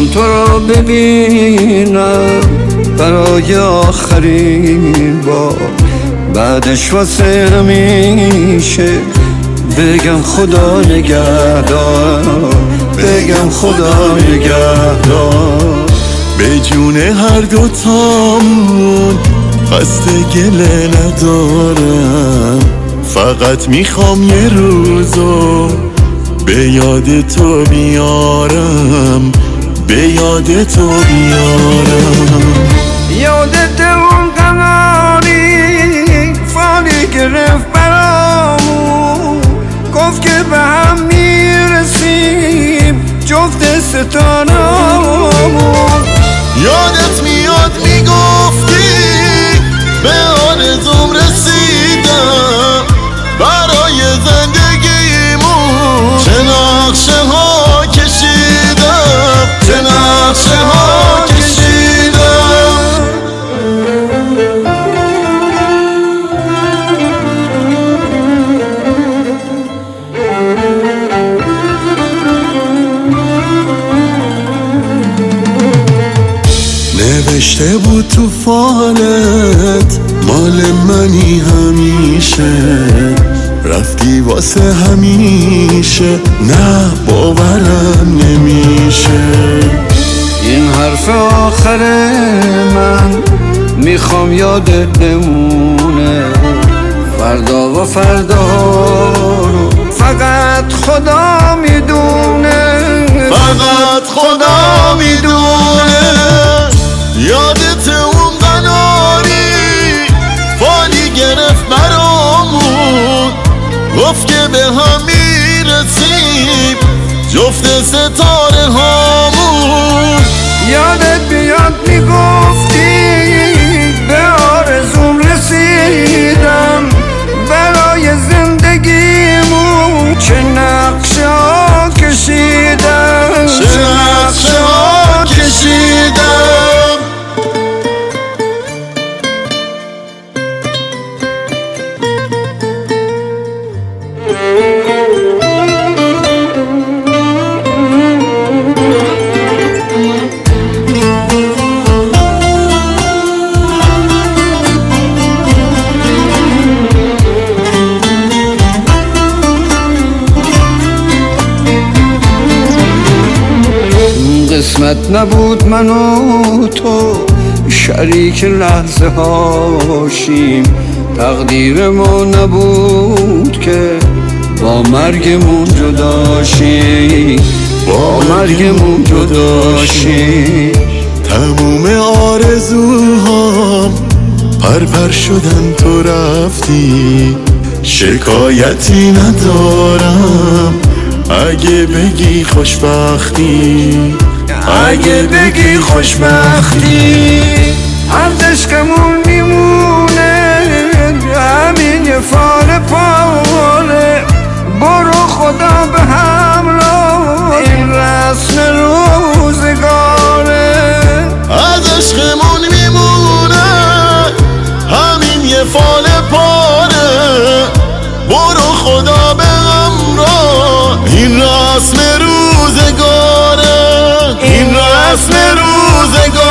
تو رو ببینم برای آخرین بار، بعدش واسه همیشه بگم خدا نگهدار، بگم خدا نگهدار. به جون هر دوتامون قصد گله ندارم، فقط میخوام یه روزو به یاد تو بیارم، به یاد تو بیارم. یادت اون قمری فالی گرفت برامون، گفت که به هم میرسیم جفت ستاره‌مون. یادت میاد میگفتی به آرزوم رسیدم، برای زندگیمون چه نقشه ها کشیدم، چه نقشه ها کشیدم. نوشته بود تو فالت مال منی همیشه، رفتی واسه همیشه، نه باورم نمیشه. این حرف آخر من میخوام یادت بمونه، فردا و فردا رو فقط خدا میدونه، فقط خدا میدونه. یادت اون قناری فالی گرفت برامون، گفت که به هم میرسیم جفت ستاره هامون. یادت بیاد میگفتی به آرزوم رسیدم، برای زندگیمون چه نقشه ها کشیدم، چه نقشه ها کشیدم. قسمت نبود من و تو شریک لحظه هاشیم، تقدیر ما نبود که با مرگمون جداشیم، با مرگمون جداشیم. تموم آرزوهام پرپر شدن تو رفتی، شکایتی ندارم اگه بگی خوشبختی، اگه بگی خوشبختی. هر عشقمون میمونه همین یه فال پاره، برو خدا به همراه این رسم روزگاره. از عشقمون میمونه همین یه فال پاره، برو خدا به همراه این رسم روزگاره، این رسم روزگاره.